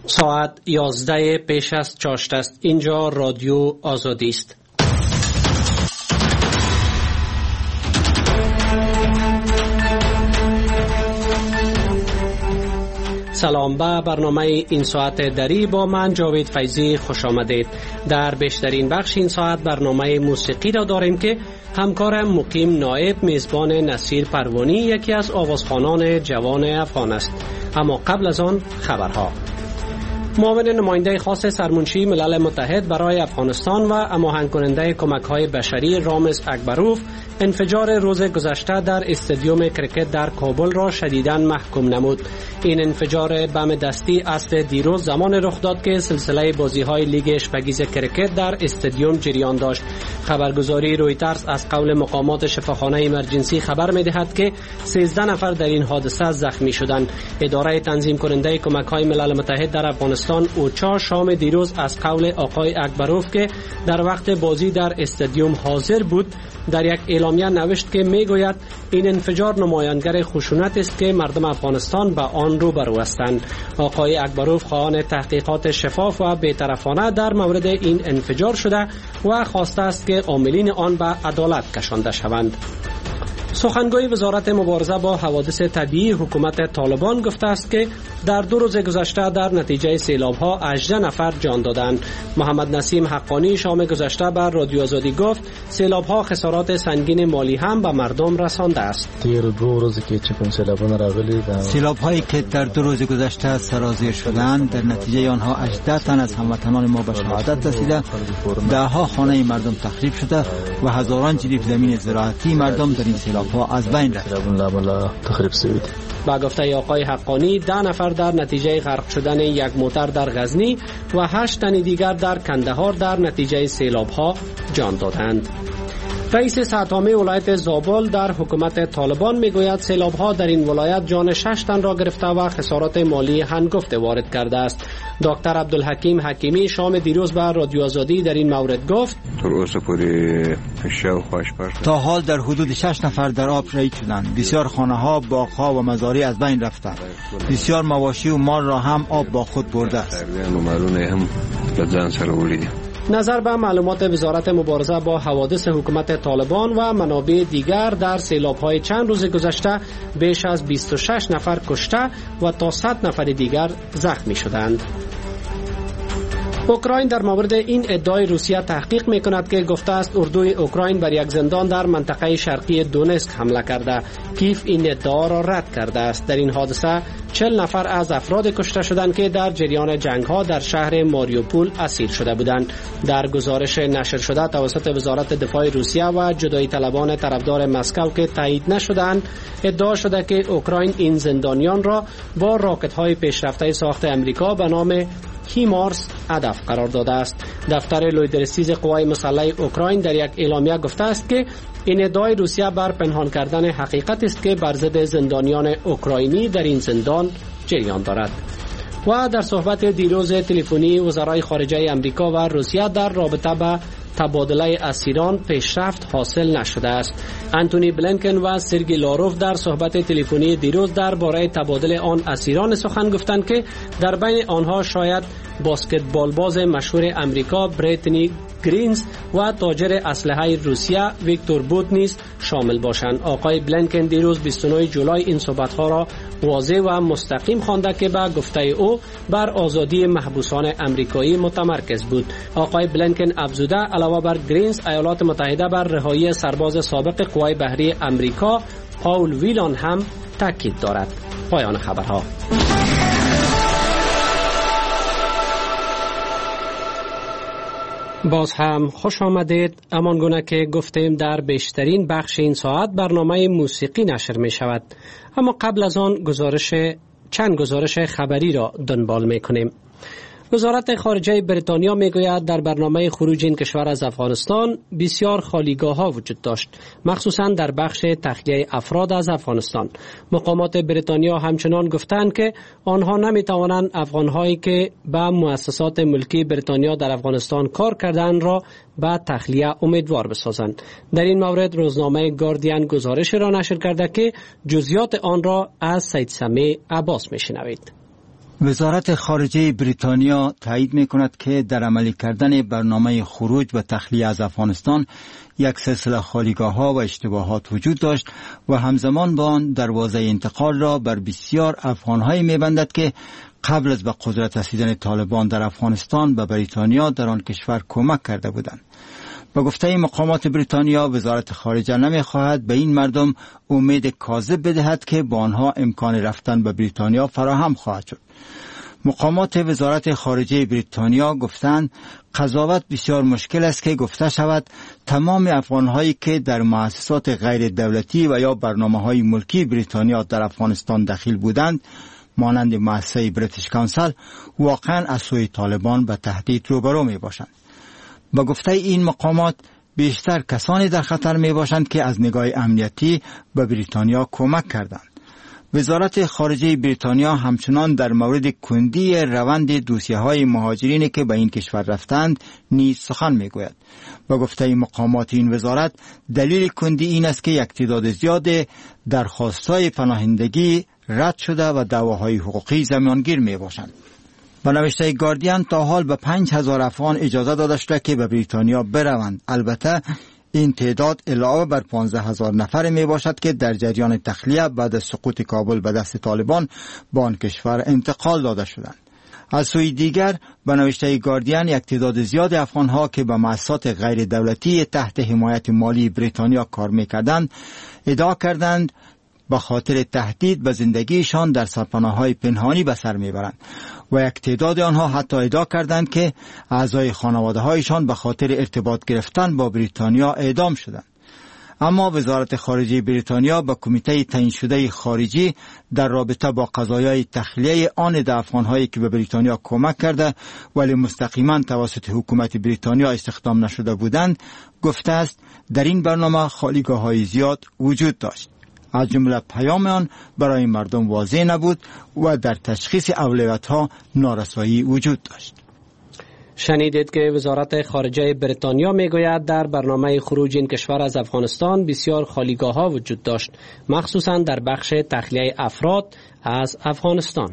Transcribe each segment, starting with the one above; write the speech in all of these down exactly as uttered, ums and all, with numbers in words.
ساعت یازده پیش از چاشت است. اینجا رادیو آزادی است. سلام، به برنامه این ساعت دری با من جاوید فیضی خوش آمدید. در بیشترین بخش این ساعت برنامه موسیقی را داریم که همکارم مقیم نایب میزبان نصیر پروانی، یکی از آوازخوانان جوان افغان است. اما قبل از آن خبرها. معاون نماینده خاص سرمنشی ملل متحد برای افغانستان و هماهنگ کننده کمک‌های بشری رامز اکبروف انفجار روز گذشته در استادیوم کرکت در کابل را شدیداً محکوم نمود. این انفجار بم دستی اصل دیروز زمان رخ داد که سلسله بازی‌های لیگ اشپگیز کرکت در استادیوم جریان داشت. خبرگزاری رویترز از قول مقامات شفاخانه ایمرجنسی خبر می‌دهد که سیزده نفر در این حادثه زخمی شدند. اداره تنظیم کننده کمک‌های ملل متحد در افغانستان اوچا شام دیروز از قول آقای اکبروف که در وقت بازی در استادیوم حاضر بود در یک اعلامیه نوشت که میگوید این انفجار نمایانگر خشونت است که مردم افغانستان به آن روبرو هستند. آقای اکبروف خواهان تحقیقات شفاف و بی‌طرفانه در مورد این انفجار شده و خواسته است که عاملین آن به عدالت کشانده شوند. سخنگوی وزارت مبارزه با حوادث طبیعی حکومت طالبان گفته است که در دو روز گذشته در نتیجه سیلاب‌ها هجده نفر جان دادند. محمد نسیم حقانی شام گذشته بر رادیو آزادی گفت سیلاب‌ها خسارات سنگین مالی هم به مردم رسانده است. دیر دو روزی که چکم سیلاب‌ها راغلی سیلاب‌هایی که در دو روز گذشته سرازیر شدند در نتیجه آنها هجده تن از هموطنان ما به شهادت رسیده، ده‌ها خانه مردم تخریب شده و هزاران جریب زمین زراعتی مردم در این سیلاب‌ها از بین رفته. تخریب شده. با گفته آقای حقانی ده نفر در نتیجه غرق شدن یک موتر در غزنی و هشت تن دیگر در کندهار در نتیجه سیلاب‌ها جان دادند. رئیس سطح‌عامه ولایت زابل در حکومت طالبان میگوید سیلاب‌ها در این ولایت جان شش تن را گرفته و خسارات مالی هنگفته وارد کرده است. دکتر عبدالحکیم حکیمی شام دیروز به رادیو آزادی در این مورد گفت تا حال در حدود شش نفر در آب شهید شدند. بسیار خانه‌ها، باغ‌ها و مزارع از بین رفتند. بسیار مواشی و مال را هم آب با خود برده است. نظر به معلومات وزارت مبارزه با حوادث حکومت طالبان و منابع دیگر در سیلاب‌های چند روز گذشته بیش از بیست و شش نفر کشته و تا صد نفر دیگر زخمی شدند. اوکراین در مورد این ادعای روسیه تحقیق می‌کند که گفته است اردوی اوکراین بر یک زندان در منطقه شرقی دونسک حمله کرده. کیف این ادعا را رد کرده است. در این حادثه چهل نفر از افراد کشته شدند که در جریان جنگ‌ها در شهر ماریوپول اسیر شده بودند. در گزارش نشر شده توسط وزارت دفاع روسیه و جدایی طلبان طرفدار مسکو که تایید نشدند، ادعا شده که اوکراین این زندانیان را با راکت‌های پیشرفته ساخت آمریکا به نام هیمارس هدف قرار داده است. دفتر لویدرسیز قوای مسلح اوکراین در یک اعلامیه گفته است که این ادعای روسیه بر پنهان کردن حقیقت است که بر ضد زندانیان اوکراینی در این زندان جریان دارد. و در صحبت دیروز تلفنی وزرای خارجه آمریکا و روسیه در رابطه با تبادله اسیران پیشرفت حاصل نشده است. انتونی بلینکن و سرگی لاروف در صحبت تلفنی دیروز درباره تبادله آن اسیران سخن گفتند که در بین آنها شاید بسکتبال باز مشهور آمریکا بریتنی گرینز و تاجر اسلحه روسیه ویکتور بوت نیز شامل باشند. آقای بلینکن دیروز بیست و نه جولای این صحبت‌ها را واضح و مستقیم خوانده که به گفته او بر آزادی محبوسان آمریکایی متمرکز بود. آقای بلینکن افزوده علاوه بر گرینز ایالات متحده بر رهایی سرباز سابق قوای بحری آمریکا پاول ویلان هم تاکید دارد. پایان خبرها. باز هم خوش آمدید. همان گونه که گفتیم در بیشترین بخش این ساعت برنامه موسیقی نشر می شود. اما قبل از آن گزارش چند گزارش خبری را دنبال می کنیم. وزارت خارجه بریتانیا میگوید در برنامه خروج این کشور از افغانستان بسیار خالیگاه ها وجود داشت، مخصوصا در بخش تخلیه افراد از افغانستان. مقامات بریتانیا همچنان گفتند که آنها نمیتوانند افغانهایی که به مؤسسات ملکی بریتانیا در افغانستان کار کردند را به تخلیه امیدوار بسازند. در این مورد روزنامه گاردین گزارش را نشر کرده که جزئیات آن را از سید سمی عباس میشنوید. وزارت خارجه بریتانیا تایید می کند که در عملی کردن برنامه خروج و تخلیه از افغانستان یک سلسله خالیگاه ها و اشتباهات وجود داشت و همزمان با آن دروازه انتقال را بر بسیار افغان های می بندد که قبل از به قدرت رسیدن طالبان در افغانستان به بریتانیا در آن کشور کمک کرده بودند. با گفته مقامات بریتانیا، وزارت خارجه نمی خواهد به این مردم امید کاذب بدهد که با آنها امکان رفتن به بریتانیا فراهم خواهد شد. مقامات وزارت خارجه بریتانیا گفتند قضاوت بسیار مشکل است که گفته شود تمام افغانهایی که در مؤسسات غیر دولتی و یا برنامه‌های ملکی بریتانیا در افغانستان دخیل بودند، مانند مؤسسه بریتیش کانسل، واقعا از سوی طالبان به تهدید روبرو می باشند. با گفته این مقامات بیشتر کسانی در خطر می باشند که از نگاه امنیتی به بریتانیا کمک کردند. وزارت خارجه بریتانیا همچنان در مورد کندی روند دوسیه های مهاجرینی که به این کشور رفتند نیز سخن می گوید. با گفته مقامات این وزارت دلیل کندی این است که یک تعداد زیاد درخواست‌های پناهندگی رد شده و دعواهای حقوقی زمانگیر می باشند. با نوشته گاردین تا حال به پنج هزار افغان اجازه داده شده که به بریتانیا بروند. البته این تعداد علاوه بر پانزده هزار نفر می باشد که در جریان تخلیه بعد از سقوط کابل به دست طالبان به آن کشور انتقال داده شدند. از سوی دیگر به نوشته گاردین یک تعداد زیاد افغانها که به مؤسسات غیر دولتی تحت حمایت مالی بریتانیا کار می کردند ادعا کردند به خاطر تهدید به زندگیشان در سرپناه‌های پنهانی به سر میبرند و یک تعداد آنها حتی ادعا کردند که اعضای خانواده‌هایشان به خاطر ارتباط گرفتن با بریتانیا اعدام شدند. اما وزارت خارجه بریتانیا به کمیته تعیین شده خارجی در رابطه با قضایای تخلیه آن افغان‌هایی که به بریتانیا کمک کرده ولی مستقیما توسط حکومت بریتانیا استخدام نشده بودند گفته است در این برنامه خالیگاه‌های زیاد وجود داشت. از جمله پیام آن برای مردم واضح نبود و در تشخیص اولویت‌ها نارسایی وجود داشت. شنیدید که وزارت خارجه بریتانیا میگوید در برنامه خروج این کشور از افغانستان بسیار خالیگاه‌ها وجود داشت، مخصوصاً در بخش تخلیه افراد از افغانستان.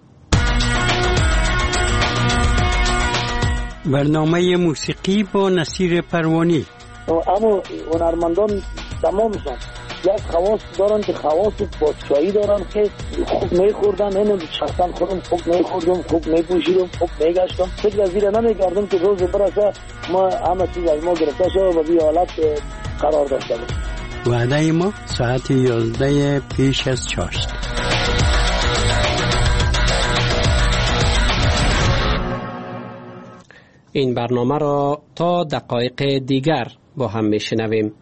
برنامه موسیقی با نصیر پروانی. اما هنرمندان تمامشان یک خواص دارن که خواص پادشاهی دارن که خوب میخوردن. اینو شخصا خودم خوب میخوردم، خوب میپوشیدم، خوب میگشتم. فکر از زیر نمیکردم که روز برسه ما همه چیز از ما گرفته شد و به حالت قرار داشته بود. وعده ما ساعت یازده پیش از چاشت. این برنامه را تا دقایق دیگر با هم میشنویم.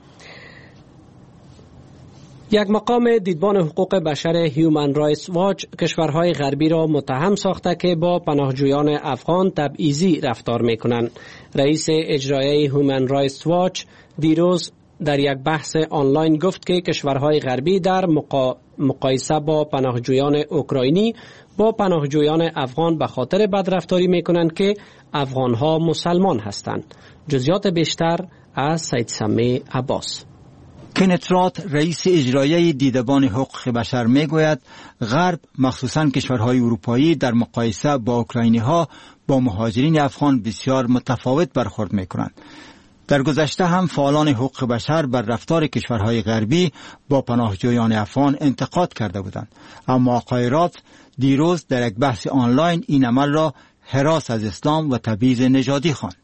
یک مقام دیدبان حقوق بشر هیومن رایتس واچ کشورهای غربی را متهم ساخته که با پناهجویان افغان تبعیضی رفتار میکنند. رئیس اجرایی هیومن رایتس واچ دیروز در یک بحث آنلاین گفت که کشورهای غربی در مقا... مقایسه با پناهجویان اوکراینی با پناهجویان افغان به خاطر بدرفتاری میکنند که افغانها مسلمان هستند. جزئیات بیشتر از سید سمی عباس. کنت رات رئیس اجرایی دیدبان حقوق بشر میگوید غرب مخصوصاً کشورهای اروپایی در مقایسه با اوکراینی ها با مهاجرین افغان بسیار متفاوت برخورد میکنند. در گذشته هم فعالان حقوق بشر بر رفتار کشورهای غربی با پناهجویان افغان انتقاد کرده بودند، اما آقای رات دیروز در یک بحث آنلاین این عمل را هراس از اسلام و تبعیض نژادی خواند.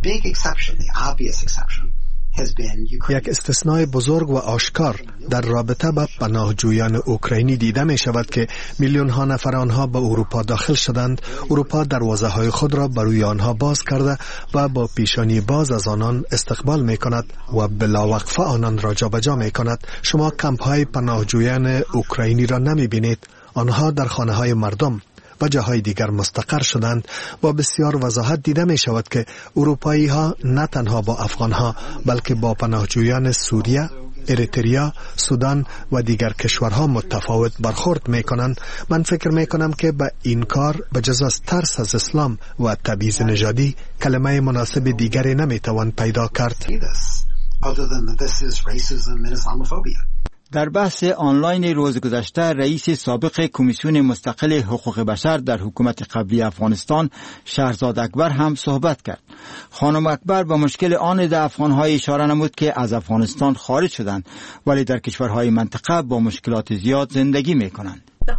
یک استثنای بزرگ و آشکار در رابطه با پناهجویان اوکراینی دیده می شود که میلیون ها نفر آنها به اروپا داخل شدند. اروپا دروازه های خود را برای آنها باز کرده و با پیشانی باز از آنان استقبال می کند و بلاوقفه آنان را جابجا می کند. شما کمپ های پناهجویان اوکراینی را نمی بینید. آنها در خانه های مردم و جاهای دیگر مستقر شدند. با بسیار وضاحت دیده می شود که اروپایی ها نه تنها با افغان ها بلکه با پناهجویان سوریه، اریتریا، سودان و دیگر کشورها متفاوت برخورد می کنند. من فکر می کنم که به این کار بجز از ترس از اسلام و تبعیض نژادی کلمه مناسب دیگری نمی توان پیدا کرد. در بحث آنلاین روز گذشته رئیس سابق کمیسیون مستقل حقوق بشر در حکومت قبلی افغانستان شهرزاد اکبر هم صحبت کرد. خانم اکبر به مشکل آن ده افغان‌های اشاره نمود که از افغانستان خارج شدند ولی در کشورهای منطقه با مشکلات زیاد زندگی می‌کنند.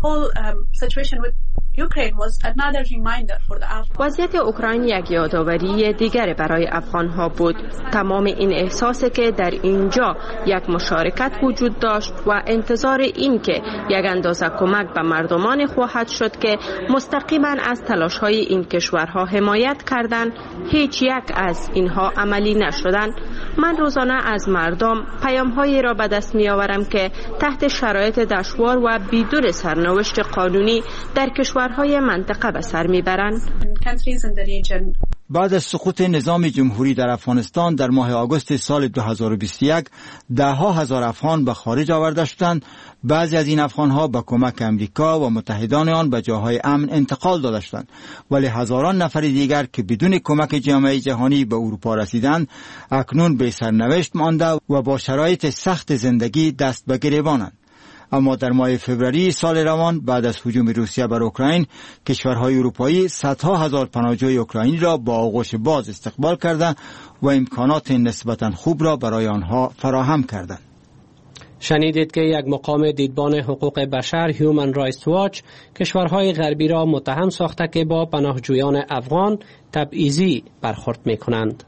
وضعیت اوکراین یک یادآوری دیگر برای افغان‌ها بود. تمام این احساسی که در اینجا یک مشارکت وجود داشت و انتظار این که یک اندازه کمک به مردمان خواهد شد که مستقیما از تلاش‌های این کشورها حمایت کردند، هیچ یک از اینها عملی نشدند. من روزانه از مردم پیام‌هایی را به دست می‌آورم که تحت شرایط دشوار و بدون سرنوشت قانونی در کشورهای منطقه به سر میبرند. بعد از سقوط نظام جمهوری در افغانستان در ماه آگوست سال دو هزار و بیست و یک ده ها هزار افغان به خارج آورده شدند. بعضی از این افغانها با کمک امریکا و متحدان آن به جاهای امن انتقال داده شدند، ولی هزاران نفر دیگر که بدون کمک جامعه جهانی به اروپا رسیدند اکنون به سرنوشت مانده و با شرایط سخت زندگی دست به گریبانند. اما در ماه فوریه سال روان بعد از هجوم روسیه بر اوکراین کشورهای اروپایی صدها هزار پناهجوی اوکراینی را با آغوش باز استقبال کردند و امکانات نسبتا خوب را برای آنها فراهم کردند. شنیدید که یک مقام دیدبان حقوق بشر هیومن رایتس واچ کشورهای غربی را متهم ساخته که با پناهجویان افغان تبعیضی برخورد می‌کنند.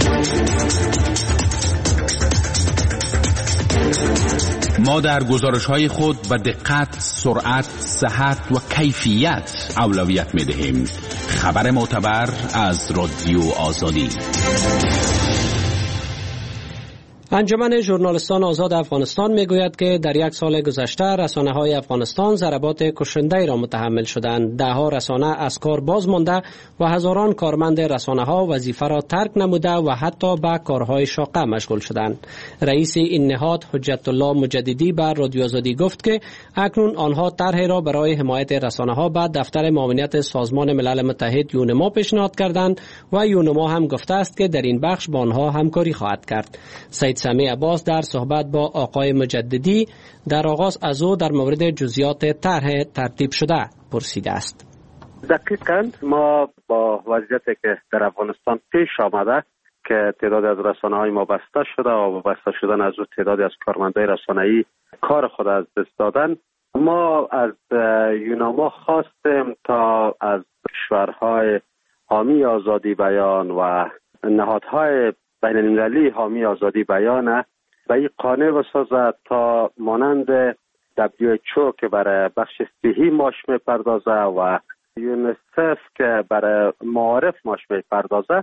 ما در گزارش‌های خود به دقت، سرعت، صحت و کیفیت اولویت می‌دهیم. خبر معتبر از رادیو آزادی. انجمن ژورنالیستان آزاد افغانستان میگوید که در یک سال گذشته رسانه‌های افغانستان ضربات کشنده‌ای را متحمل شدند. ده‌ها رسانه از کار باز مانده و هزاران کارمند رسانه‌ها وظیفه را ترک نموده و حتی به کارهای شاقه مشغول شدند. رئیس این نهاد حجت الله مجددی بر رادیو آزادی گفت که اکنون آنها طرحی را برای حمایت رسانه‌ها به دفتر معاونت سازمان ملل متحد یونما پیشنهاد کردند و یونما هم گفته است که در این بخش با آنها همکاری خواهد کرد. سید سمی عباس در صحبت با آقای مجددی در آغاز از او در مورد جزئیات طرح ترتیب شده پرسیده است. دقیقاً ما با وضعیتی که در افغانستان پیش آمده که تعدادی از رسانه‌های ما بسته شده و بسته شدن از او تعدادی از کارمندای رسانه‌ای کار خود از دست دادن، ما از یونما خواستیم تا از کشورهای حامی آزادی بیان و نهادهای بین المللی حامی آزادی بیان به این قانع بسازد تا مانند دبلیو اچ او که برای بخش صحی ماش میپردازه و یونیسف که برای معارف ماش میپردازه،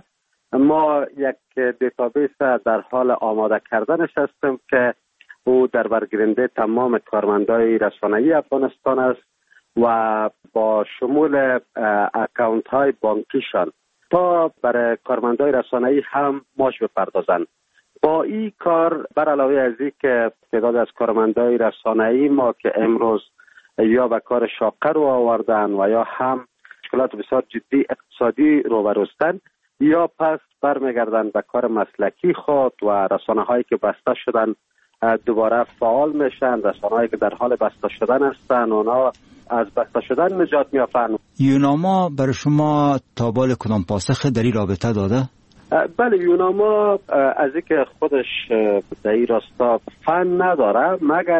ما یک دیتابیس در حال آماده کردنش هستیم که او در برگیرنده تمام کارمندای رسانه‌ای افغانستان است و با شمول اکانت های بانکیشان تا برای کارمندای رسانه‌ای هم ماش بپردازند. با این کار بر علاوه از این که تعداد از کارمندای رسانه‌ای ما که امروز یا به کار شاقه رو آوردن و یا هم مشکلات بسیار جدی اقتصادی رو بروستن یا پس برمیگردن به کار مسلکی خود و رسانه‌هایی که بسته شدن دوباره فعال میشن، رسانه‌هایی که در حال بسته شدن هستن اونا از بسته شدن نجات میافن. یوناما برای شما تابال کدام پاسخ در این رابطه داده؟ بله، یوناما از اینکه خودش در این راستا فن نداره مگر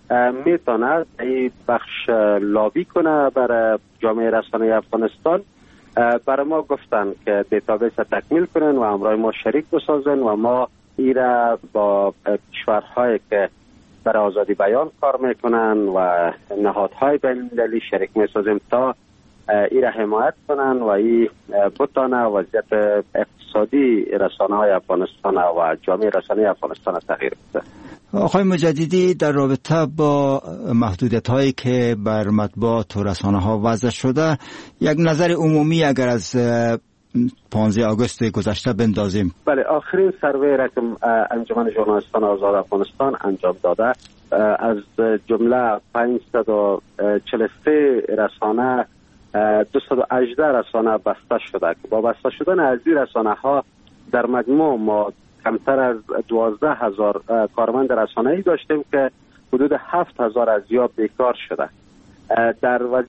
میتونه در این بخش لابی کنه برای جامعه رسانه افغانستان. برای ما گفتن که دیتابیس تکمیل کنن و همراه ما شریک بسازن و ما ایره با کشورهایی که برای آزادی بیان کار میکنن و نهادهای بین المللی شریک میسازیم تا ایره حمایت کنن و ای بتانه وضعیت اقتصادی رسانه های افغانستان و جامعه رسانه افغانستان تغییر بده. آقای مجددی، در رابطه با محدودیت هایی که بر مطبوعات و رسانه ها وضع شده، یک نظر عمومی اگر از پانزده آگوست گذشته بندازیم. بله، آخرین سروی را که انجمن ژورنالیستان آزاد افغانستان انجام داده از جمله پانصد و چهل و سه رسانه دویست و هجده رسانه بسته شده که با بسته شدن از این رسانه ها در مجموع ما کمتر از دوازده هزار کارمند رسانه‌ای داشتیم که حدود هفت هزار از یا بیکار شده. در